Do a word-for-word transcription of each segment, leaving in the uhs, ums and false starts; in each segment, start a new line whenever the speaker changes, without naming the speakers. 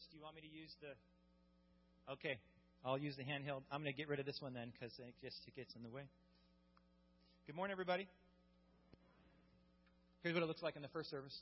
do you want me to use the... Okay, I'll use the handheld. I'm going to get rid of this one then because it just it gets in the way. Good morning, everybody. Here's what it looks like in the first service.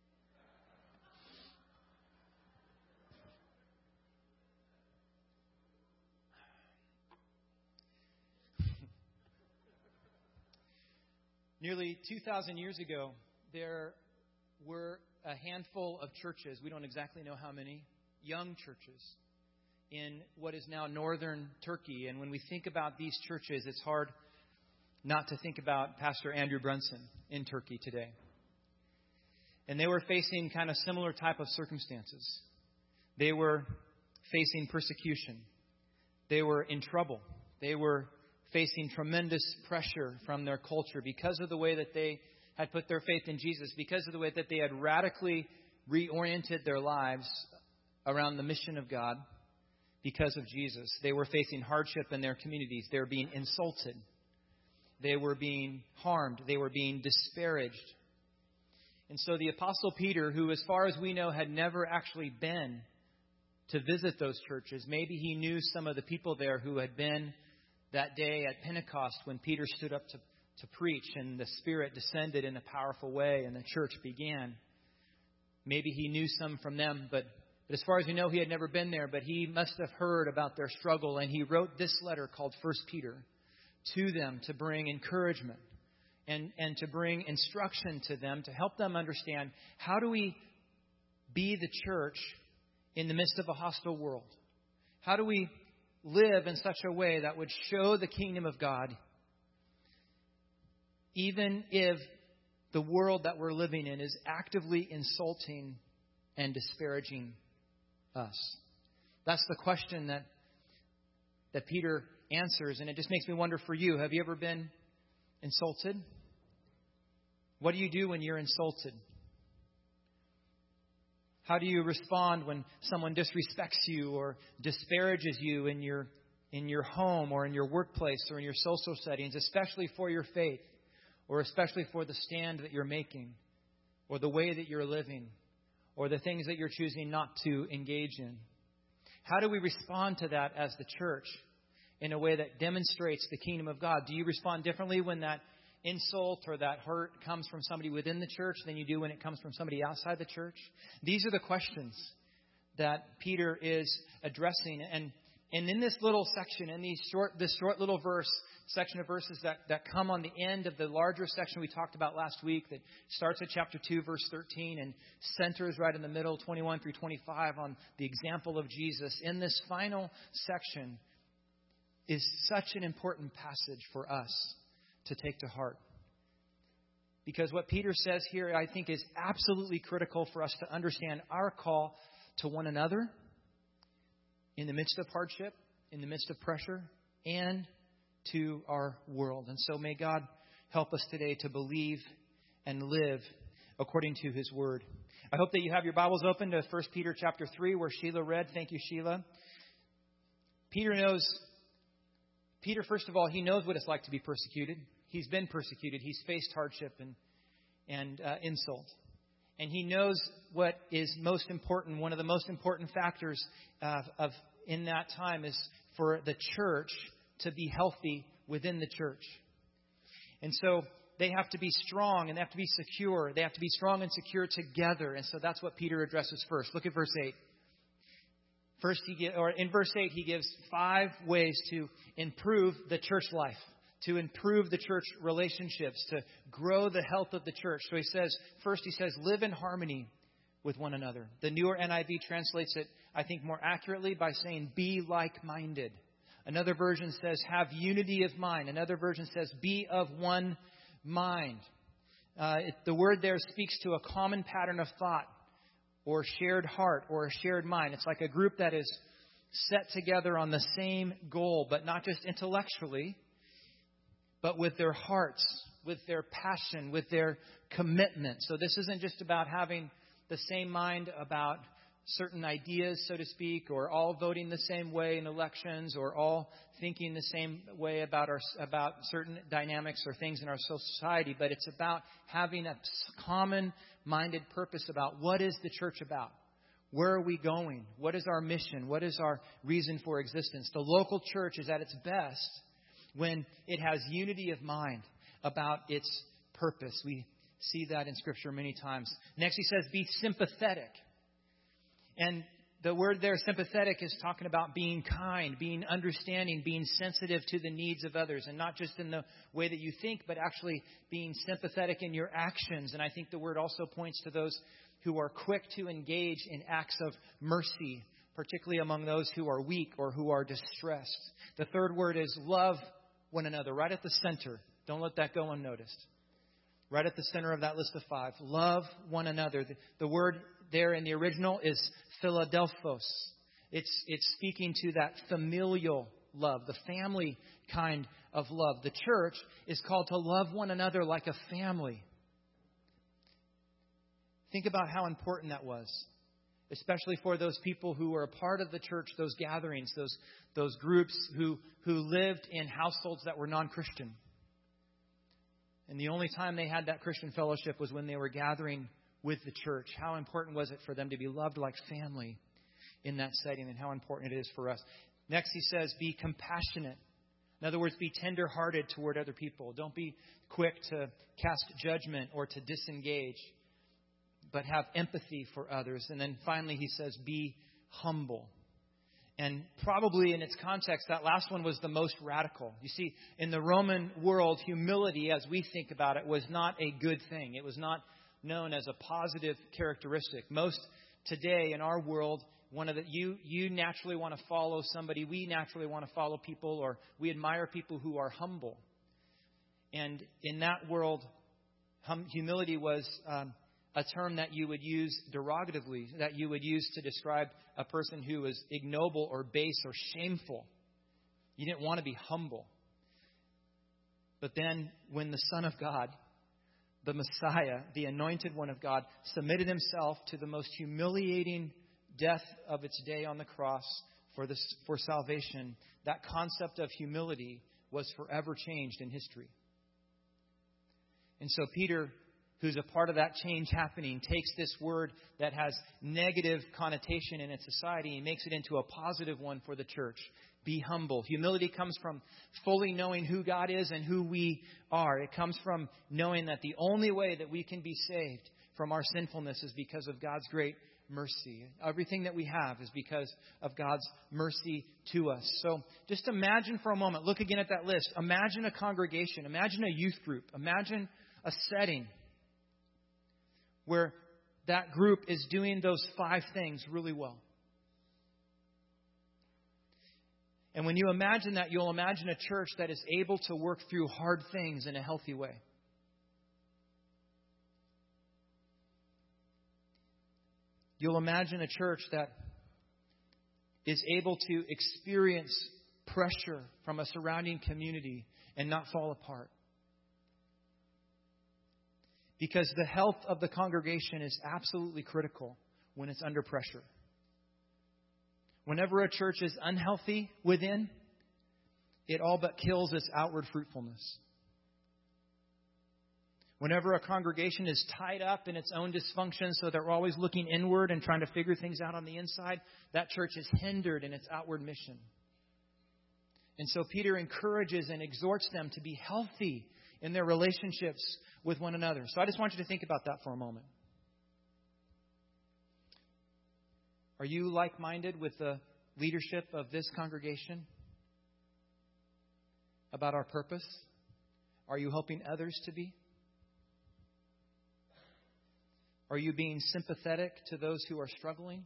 Nearly two thousand years ago, there were a handful of churches, we don't exactly know how many, young churches in what is now northern Turkey. And when we think about these churches, it's hard not to think about Pastor Andrew Brunson in Turkey today. And they were facing kind of similar type of circumstances. They were facing persecution. They were in trouble. They were facing tremendous pressure from their culture because of the way that they had put their faith in Jesus, because of the way that they had radically reoriented their lives around the mission of God because of Jesus. They were facing hardship in their communities. They were being insulted. They were being harmed. They were being disparaged. And so the Apostle Peter, who as far as we know had never actually been to visit those churches, maybe he knew some of the people there who had been that day at Pentecost when Peter stood up to, to preach and the Spirit descended in a powerful way and the church began. Maybe he knew some from them, but, but as far as we know, he had never been there. But he must have heard about their struggle, and he wrote this letter called First Peter to them to bring encouragement and, and to bring instruction to them, to help them understand how do we be the church in the midst of a hostile world? How do we live in such a way that would show the kingdom of God, even if the world that we're living in is actively insulting and disparaging us? That's the question that that Peter answers, and it just makes me wonder for you, have you ever been insulted? What do you do when you're insulted? How do you respond when someone disrespects you or disparages you in your in your home or in your workplace or in your social settings, especially for your faith or especially for the stand that you're making or the way that you're living or the things that you're choosing not to engage in? How do we respond to that as the church in a way that demonstrates the kingdom of God? Do you respond differently when that insult or that hurt comes from somebody within the church than you do when it comes from somebody outside the church? These are the questions that Peter is addressing. And and in this little section, in these short this short little verse, section of verses that, that come on the end of the larger section we talked about last week that starts at chapter two, verse thirteen, and centers right in the middle, twenty-one through twenty-five, on the example of Jesus. In this final section is such an important passage for us to take to heart. Because what Peter says here, I think, is absolutely critical for us to understand our call to one another in the midst of hardship, in the midst of pressure, and to our world. And so may God help us today to believe and live according to His Word. I hope that you have your Bibles open to First Peter chapter three, where Sheila read. Thank you, Sheila. Peter knows, Peter, first of all, he knows what it's like to be persecuted. He's been persecuted. He's faced hardship and, and uh, insult. And he knows what is most important. One of the most important factors uh, of in that time is for the church to be healthy within the church. And so they have to be strong and they have to be secure. They have to be strong and secure together. And so that's what Peter addresses first. Look at verse eight. First, he get, or in verse eight, he gives five ways to improve the church life, to improve the church relationships, to grow the health of the church. So he says, first he says, live in harmony with one another. The newer N I V translates it, I think, more accurately by saying, be like-minded. Another version says, have unity of mind. Another version says, be of one mind. Uh, it, the word there speaks to a common pattern of thought or shared heart or a shared mind. It's like a group that is set together on the same goal, but not just intellectually, but with their hearts, with their passion, with their commitment. So this isn't just about having the same mind about certain ideas, so to speak, or all voting the same way in elections, or all thinking the same way about our about certain dynamics or things in our society. But it's about having a common-minded purpose about what is the church about? Where are we going? What is our mission? What is our reason for existence? The local church is at its best when it has unity of mind about its purpose. We see that in Scripture many times. Next, he says, be sympathetic. And the word there, sympathetic, is talking about being kind, being understanding, being sensitive to the needs of others. And not just in the way that you think, but actually being sympathetic in your actions. And I think the word also points to those who are quick to engage in acts of mercy, particularly among those who are weak or who are distressed. The third word is love one another, right at the center. Don't let that go unnoticed. Right at the center of that list of five. Love one another. The, the word there in the original is Philadelphos. It's, it's speaking to that familial love, the family kind of love. The church is called to love one another like a family. Think about how important that was, especially for those people who were a part of the church, those gatherings, those, those groups who, who lived in households that were non-Christian. And the only time they had that Christian fellowship was when they were gathering with the church. How important was it for them to be loved like family in that setting, and how important it is for us. Next, he says, be compassionate. In other words, be tender-hearted toward other people. Don't be quick to cast judgment or to disengage, but have empathy for others. And then finally, he says, be humble. And probably in its context, that last one was the most radical. You see, in the Roman world, humility, as we think about it, was not a good thing. It was not known as a positive characteristic. Most today in our world, one of the you you naturally want to follow somebody. We naturally want to follow people, or we admire people who are humble. And in that world, hum, humility was um, a term that you would use derogatively, that you would use to describe a person who was ignoble or base or shameful. You didn't want to be humble. But then when the Son of God, the Messiah, the anointed one of God, submitted himself to the most humiliating death of its day on the cross for this, for salvation, that concept of humility was forever changed in history. And so Peter, who's a part of that change happening, takes this word that has negative connotation in its society and makes it into a positive one for the church. Be humble. Humility comes from fully knowing who God is and who we are. It comes from knowing that the only way that we can be saved from our sinfulness is because of God's great mercy. Everything that we have is because of God's mercy to us. So just imagine for a moment, look again at that list. Imagine a congregation. Imagine a youth group. Imagine a setting where that group is doing those five things really well. And when you imagine that, you'll imagine a church that is able to work through hard things in a healthy way. You'll imagine a church that is able to experience pressure from a surrounding community and not fall apart. Because the health of the congregation is absolutely critical when it's under pressure. Whenever a church is unhealthy within, it all but kills its outward fruitfulness. Whenever a congregation is tied up in its own dysfunction so they're always looking inward and trying to figure things out on the inside, that church is hindered in its outward mission. And so Peter encourages and exhorts them to be healthy in their relationships with one another. So I just want you to think about that for a moment. Are you like-minded with the leadership of this congregation about our purpose? Are you helping others to be? Are you being sympathetic to those who are struggling?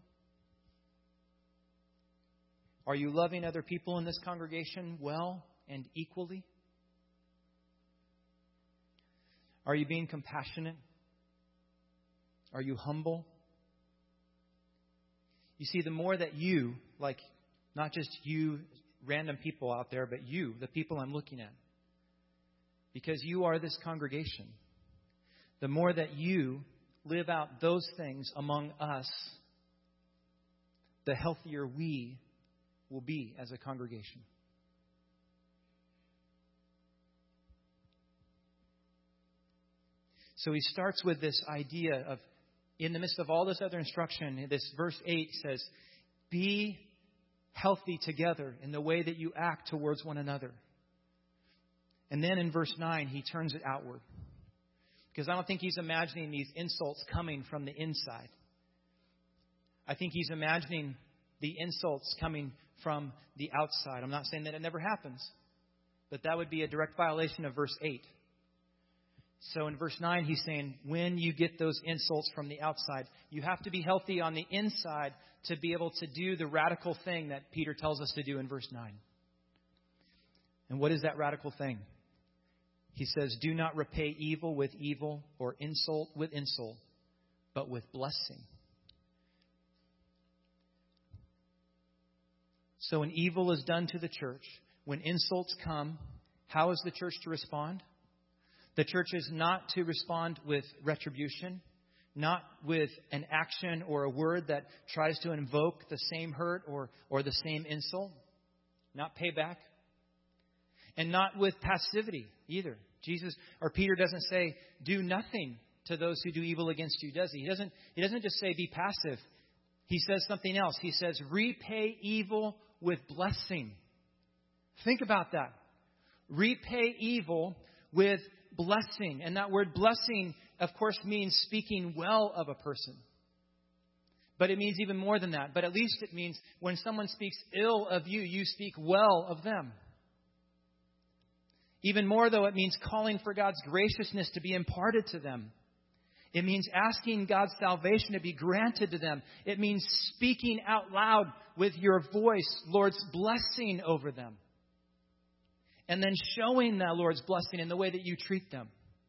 Are you loving other people in this congregation well and equally? Are you being compassionate? Are you humble? You see, the more that you, like not just you, random people out there, but you, the people I'm looking at, because you are this congregation, the more that you live out those things among us, the healthier we will be as a congregation. So he starts with this idea of in the midst of all this other instruction, this verse eight says, be healthy together in the way that you act towards one another. And then in verse nine, he turns it outward. Because I don't think he's imagining these insults coming from the inside. I think he's imagining the insults coming from the outside. I'm not saying that it never happens, but that would be a direct violation of verse eight. So in verse nine, he's saying, when you get those insults from the outside, you have to be healthy on the inside to be able to do the radical thing that Peter tells us to do in verse nine. And what is that radical thing? He says, do not repay evil with evil or insult with insult, but with blessing. So when evil is done to the church, when insults come, how is the church to respond? The church is not to respond with retribution, not with an action or a word that tries to invoke the same hurt or, or the same insult, not payback, and not with passivity either. Jesus or Peter doesn't say, do nothing to those who do evil against you, does he? He doesn't, he doesn't just say, be passive. He says something else. He says, repay evil with blessing. Think about that. Repay evil with blessing. And that word blessing, of course, means speaking well of a person. But it means even more than that. But at least it means when someone speaks ill of you, you speak well of them. Even more, though, it means calling for God's graciousness to be imparted to them. It means asking God's salvation to be granted to them. It means speaking out loud with your voice Lord's blessing over them. And then showing that Lord's blessing in the way that you treat them.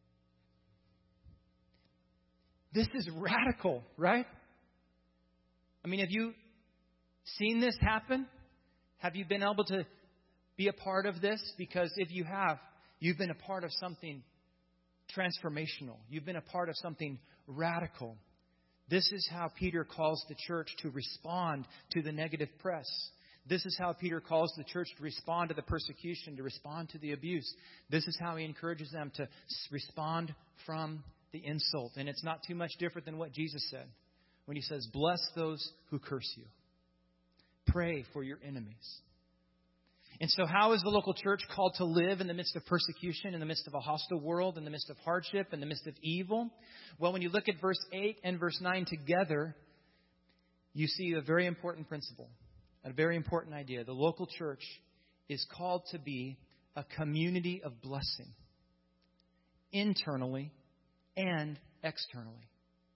This is radical, right? I mean, have you seen this happen? Have you been able to be a part of this? Because if you have, you've been a part of something transformational. You've been a part of something radical. This is how Peter calls the church to respond to the negative press. This is how Peter calls the church to respond to the persecution, to respond to the abuse. This is how he encourages them to respond from the insult. And it's not too much different than what Jesus said when he says, bless those who curse you. Pray for your enemies. And so how is the local church called to live in the midst of persecution, in the midst of a hostile world, in the midst of hardship, in the midst of evil? Well, when you look at verse eight and verse nine together, you see a very important principle, a very important idea. The local church is called to be a community of blessing, internally and externally.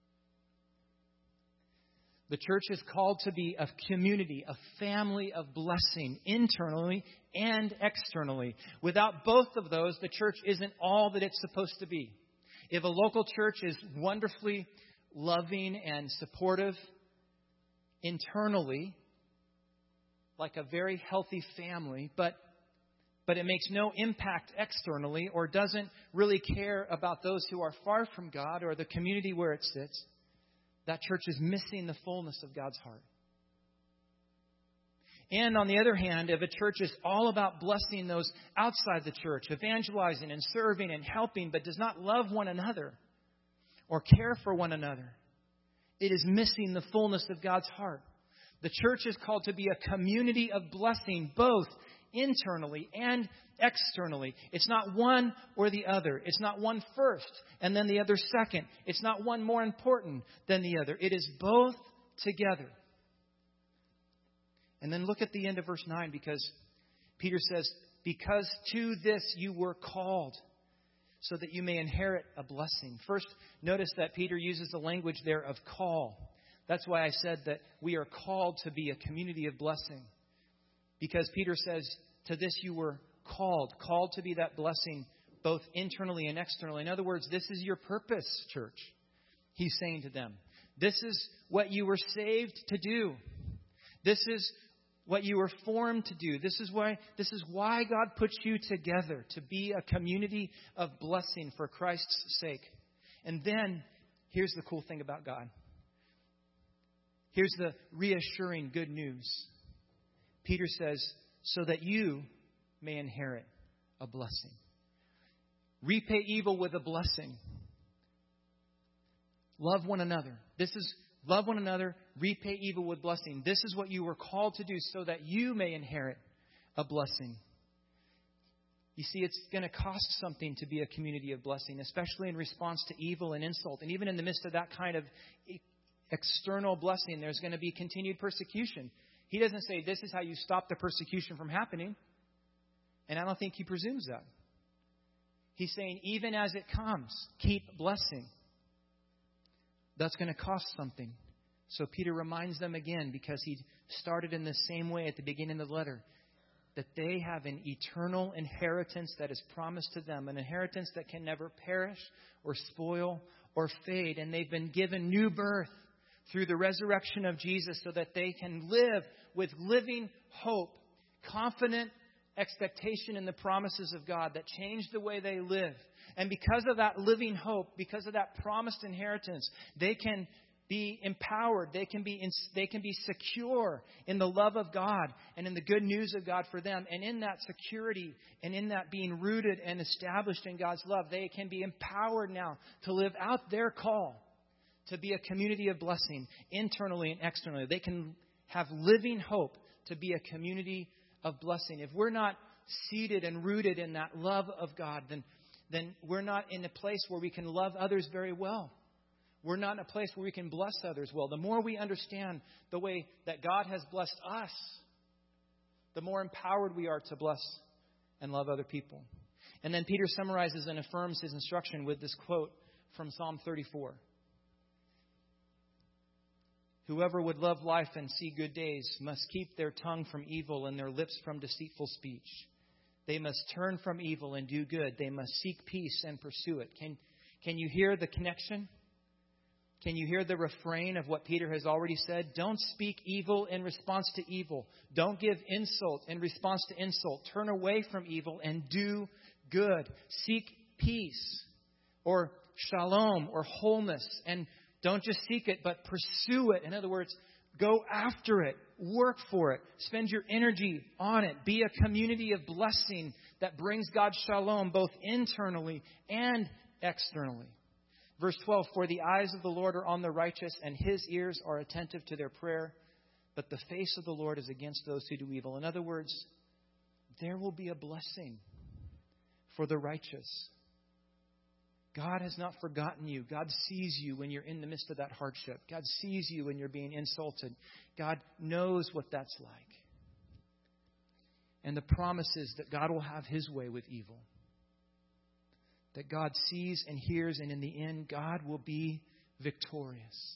The church is called to be a community, a family of blessing, internally and externally. Without both of those, the church isn't all that it's supposed to be. If a local church is wonderfully loving and supportive internally, like a very healthy family, but but it makes no impact externally or doesn't really care about those who are far from God or the community where it sits, that church is missing the fullness of God's heart. And on the other hand, if a church is all about blessing those outside the church, evangelizing and serving and helping, but does not love one another or care for one another, it is missing the fullness of God's heart. The church is called to be a community of blessing, both internally and externally. It's not one or the other. It's not one first and then the other second. It's not one more important than the other. It is both together. And then look at the end of verse nine, because Peter says, because to this you were called, so that you may inherit a blessing. First, notice that Peter uses the language there of call. That's why I said that we are called to be a community of blessing. Because Peter says, to this you were called. Called to be that blessing both internally and externally. In other words, this is your purpose, church. He's saying to them, this is what you were saved to do. This is what you were formed to do. This is why, this is why God put you together, to be a community of blessing for Christ's sake. And then, here's the cool thing about God. Here's the reassuring good news. Peter says, so that you may inherit a blessing. Repay evil with a blessing. Love one another. This is love one another, repay evil with blessing. This is what you were called to do so that you may inherit a blessing. You see, it's going to cost something to be a community of blessing, especially in response to evil and insult. And even in the midst of that kind of external blessing, there's going to be continued persecution. He doesn't say this is how you stop the persecution from happening. And I don't think he presumes that. He's saying even as it comes, keep blessing. That's going to cost something. So Peter reminds them again, because he started in the same way at the beginning of the letter, that they have an eternal inheritance that is promised to them, an inheritance that can never perish or spoil or fade. And they've been given new birth through the resurrection of Jesus so that they can live with living hope, confident expectation in the promises of God that change the way they live. And because of that living hope, because of that promised inheritance, they can be empowered. They can be in, they can be secure in the love of God and in the good news of God for them. And in that security and in that being rooted and established in God's love, they can be empowered now to live out their call to be a community of blessing internally and externally. They can have living hope to be a community of blessing. If we're not seated and rooted in that love of God, then, then we're not in a place where we can love others very well. We're not in a place where we can bless others well. The more we understand the way that God has blessed us, the more empowered we are to bless and love other people. And then Peter summarizes and affirms his instruction with this quote from Psalm thirty-four. Whoever would love life and see good days must keep their tongue from evil and their lips from deceitful speech. They must turn from evil and do good. They must seek peace and pursue it. Can, can you hear the connection? Can you hear the refrain of what Peter has already said? Don't speak evil in response to evil. Don't give insult in response to insult. Turn away from evil and do good. Seek peace or shalom or wholeness. And don't just seek it, but pursue it. In other words, go after it. Work for it. Spend your energy on it. Be a community of blessing that brings God's shalom both internally and externally. Verse twelve, for the eyes of the Lord are on the righteous, and His ears are attentive to their prayer. But the face of the Lord is against those who do evil. In other words, there will be a blessing for the righteous. God has not forgotten you. God sees you when you're in the midst of that hardship. God sees you when you're being insulted. God knows what that's like. And the promise is that God will have His way with evil. That God sees and hears, and in the end, God will be victorious.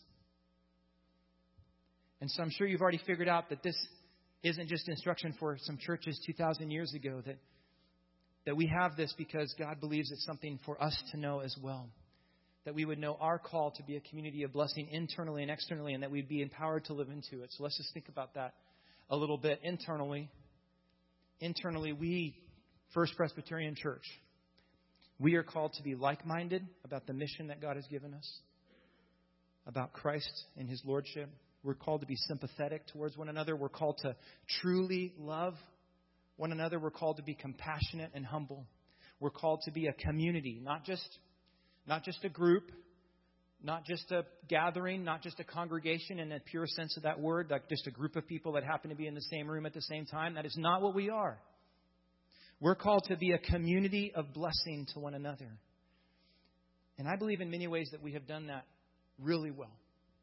And so I'm sure you've already figured out that this isn't just instruction for some churches two thousand years ago. That, that we have this because God believes it's something for us to know as well. That we would know our call to be a community of blessing internally and externally, and that we'd be empowered to live into it. So let's just think about that a little bit. Internally, internally, we, First Presbyterian Church, we are called to be like-minded about the mission that God has given us, about Christ and His Lordship. We're called to be sympathetic towards one another. We're called to truly love one another. We're called to be compassionate and humble. We're called to be a community, not just, not just a group, not just a gathering, not just a congregation in a pure sense of that word, like just a group of people that happen to be in the same room at the same time. That is not what we are. We're called to be a community of blessing to one another. And I believe in many ways that we have done that really well.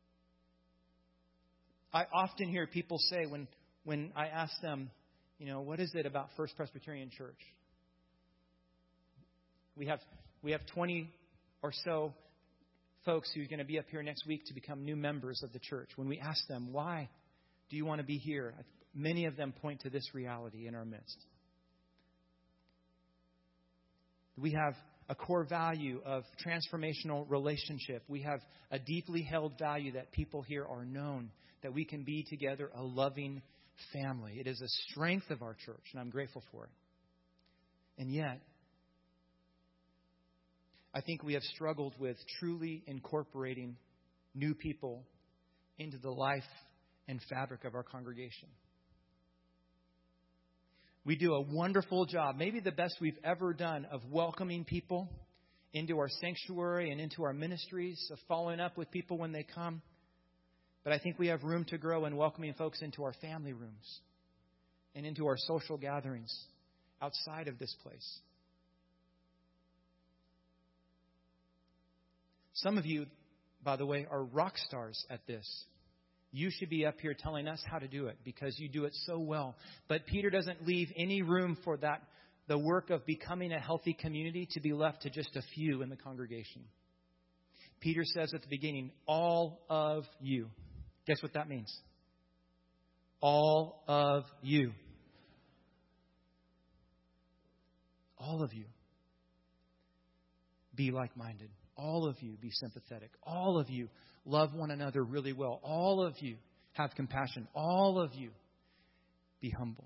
I often hear people say when, when I ask them, you know, what is it about First Presbyterian Church? We have we have twenty or so folks who are going to be up here next week to become new members of the church. When we ask them, why do you want to be here? Many of them point to this reality in our midst. We have a core value of transformational relationship. We have a deeply held value that people here are known, that we can be together a loving family. It is a strength of our church, and I'm grateful for it. And yet, I think we have struggled with truly incorporating new people into the life and fabric of our congregation. We do a wonderful job, maybe the best we've ever done, of welcoming people into our sanctuary and into our ministries, of following up with people when they come. But I think we have room to grow in welcoming folks into our family rooms and into our social gatherings outside of this place. Some of you, by the way, are rock stars at this. You should be up here telling us how to do it because you do it so well. But Peter doesn't leave any room for that, the work of becoming a healthy community, to be left to just a few in the congregation. Peter says at the beginning, all of you. Guess what that means? All of you. All of you. Be like-minded. All of you be sympathetic. All of you love one another really well. All of you have compassion. All of you be humble.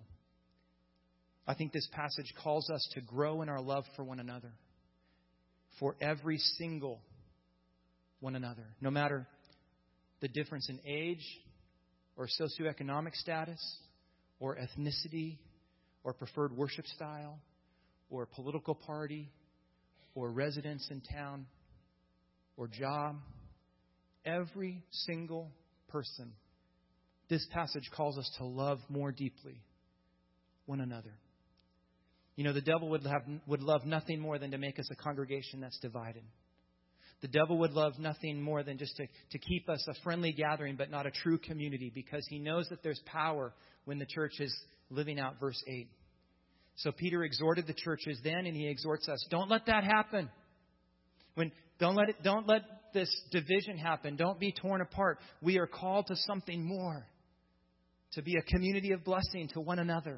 I think this passage calls us to grow in our love for one another. For every single one another. No matter the difference in age or socioeconomic status or ethnicity or preferred worship style or political party or residence in town or job, every single person, this passage calls us to love more deeply one another. You know, the devil would have would love nothing more than to make us a congregation that's divided. The devil would love nothing more than just to, to keep us a friendly gathering, but not a true community, because he knows that there's power when the church is living out verse eight. So Peter exhorted the churches then, and he exhorts us. Don't let that happen. When don't let it don't let this division happen. Don't be torn apart. We are called to something more. To be a community of blessing to one another.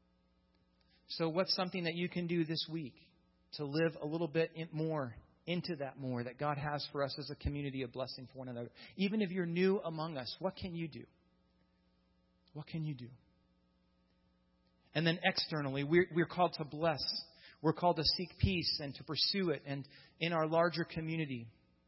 So what's something that you can do this week to live a little bit more into that more that God has for us as a community of blessing for one another? Even if you're new among us, what can you do? What can you do? And then externally, we're, we're called to bless. We're called to seek peace and to pursue it. And in our larger community,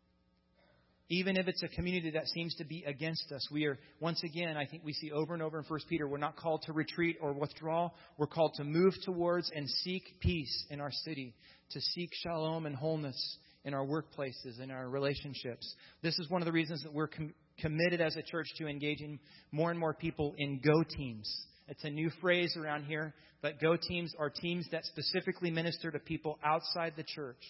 even if it's a community that seems to be against us, we are, once again, I think we see over and over in First Peter, we're not called to retreat or withdraw. We're called to move towards and seek peace in our city, to seek shalom and wholeness in our workplaces, in our relationships. This is one of the reasons that we're com- committed as a church to engaging more and more people in Go Teams. It's a new phrase around here, but Go Teams are teams that specifically minister to people outside the church.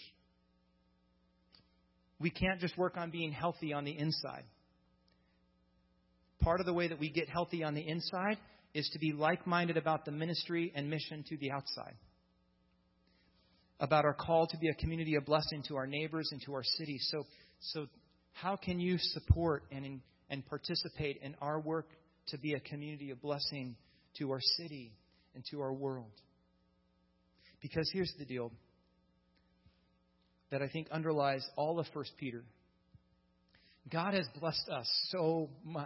We can't just work on being healthy on the inside. Part of the way that we get healthy on the inside is to be like-minded about the ministry and mission to the outside. About our call to be a community of blessing to our neighbors and to our city. So, so how can you support and, and participate in our work to be a community of blessing to our city and to our world? Because here's the deal that I think underlies all of First Peter. God has blessed us so much.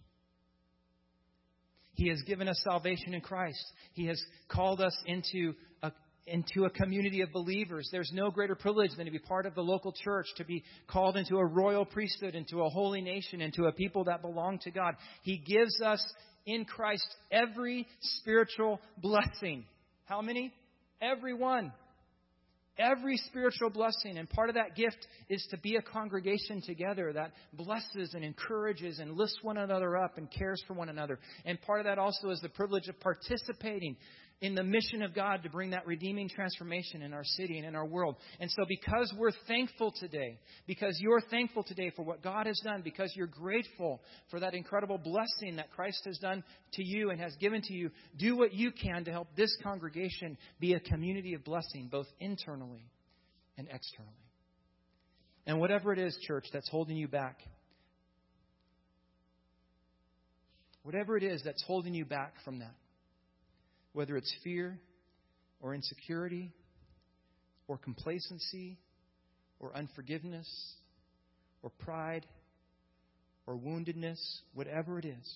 He has given us salvation in Christ. He has called us into a, into a community of believers. There's no greater privilege than to be part of the local church, to be called into a royal priesthood, into a holy nation, into a people that belong to God. He gives us in Christ every spiritual blessing. How many? Every one. Every spiritual blessing. And part of that gift is to be a congregation together that blesses and encourages and lifts one another up and cares for one another. And part of that also is the privilege of participating in the mission of God to bring that redeeming transformation in our city and in our world. And so because we're thankful today, because you're thankful today for what God has done, because you're grateful for that incredible blessing that Christ has done to you and has given to you, do what you can to help this congregation be a community of blessing, both internally and externally. And whatever it is, church, that's holding you back, whatever it is that's holding you back from that, whether it's fear or insecurity or complacency or unforgiveness or pride or woundedness, whatever it is,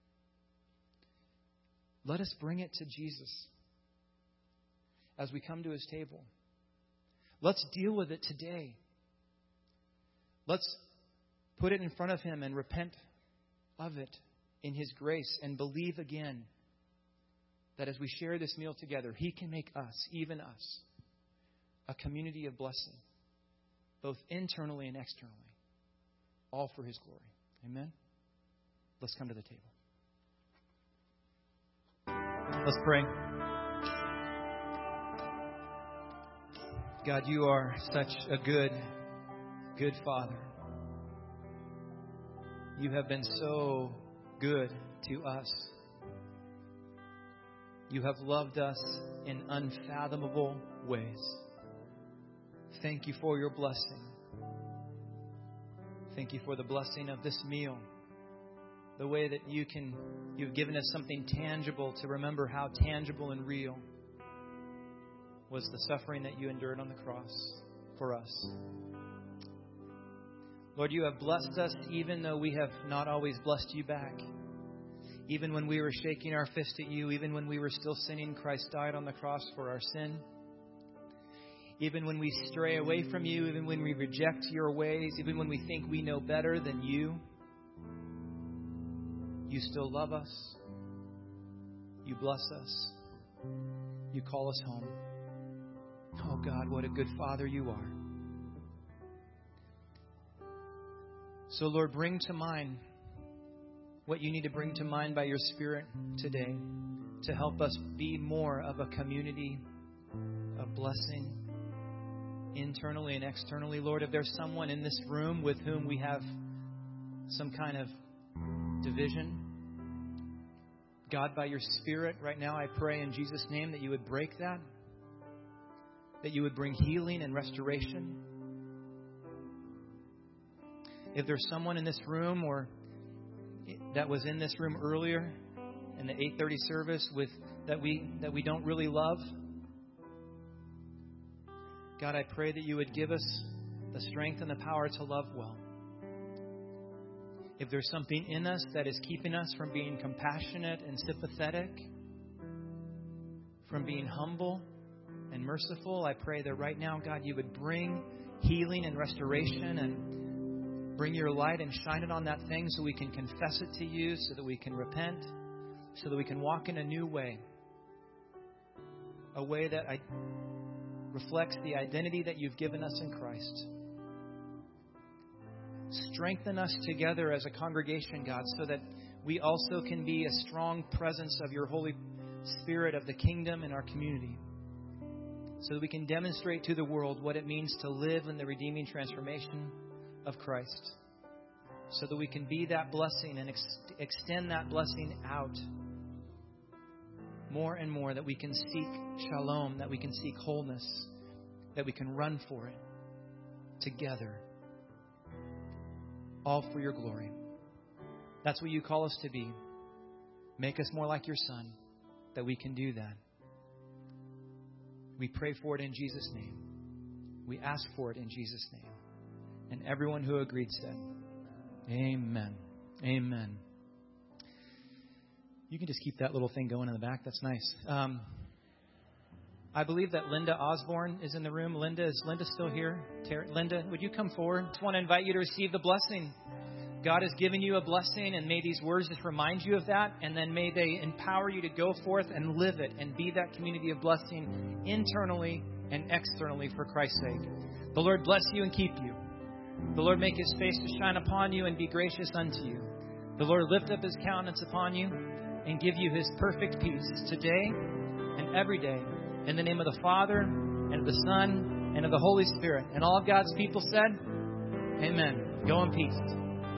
let us bring it to Jesus as we come to His table. Let's deal with it today. Let's put it in front of Him and repent of it in His grace and believe again that as we share this meal together, He can make us, even us, a community of blessing both internally and externally, all for His glory. Amen? Let's come to the table. Let's pray. God, you are such a good, good Father. You have been so good to us. You have loved us in unfathomable ways. Thank you for your blessing. Thank you for the blessing of this meal. The way that you can, you've given us something tangible to remember how tangible and real was the suffering that you endured on the cross for us. Lord, you have blessed us even though we have not always blessed you back. Even when we were shaking our fist at you, even when we were still sinning, Christ died on the cross for our sin. Even when we stray away from you, even when we reject your ways, even when we think we know better than you, you still love us. You bless us. You call us home. Oh God, what a good Father you are. So Lord, bring to mind what you need to bring to mind by your Spirit today to help us be more of a community of blessing internally and externally. Lord, if there's someone in this room with whom we have some kind of division, God, by your Spirit right now, I pray in Jesus' name that you would break that, that you would bring healing and restoration. If there's someone in this room or that was in this room earlier in the eight thirty service with that we that we don't really love, God, I pray that you would give us the strength and the power to love well. If there's something in us that is keeping us from being compassionate and sympathetic, from being humble and merciful, I pray that right now, God, you would bring healing and restoration and bring your light and shine it on that thing so we can confess it to you, so that we can repent, so that we can walk in a new way, a way that I, reflects the identity that you've given us in Christ. Strengthen us together as a congregation, God, so that we also can be a strong presence of your Holy Spirit of the kingdom in our community, so that we can demonstrate to the world what it means to live in the redeeming transformation of Christ, so that we can be that blessing and ex- extend that blessing out more and more, that we can seek shalom, that we can seek wholeness, that we can run for it together, all for your glory. That's what you call us to be. Make us more like your Son, that we can do that. We pray for it in Jesus' name. We ask for it in Jesus' name. And everyone who agreed said, amen. Amen. You can just keep that little thing going in the back. That's nice. Um, I believe that Linda Osborne is in the room. Linda, is Linda still here? Ter- Linda, would you come forward? I just want to invite you to receive the blessing. God has given you a blessing, and may these words just remind you of that, and then may they empower you to go forth and live it and be that community of blessing internally and externally for Christ's sake. The Lord bless you and keep you. The Lord make His face to shine upon you and be gracious unto you. The Lord lift up His countenance upon you and give you His perfect peace today and every day. In the name of the Father, and of the Son, and of the Holy Spirit. And all of God's people said, amen. Go in peace.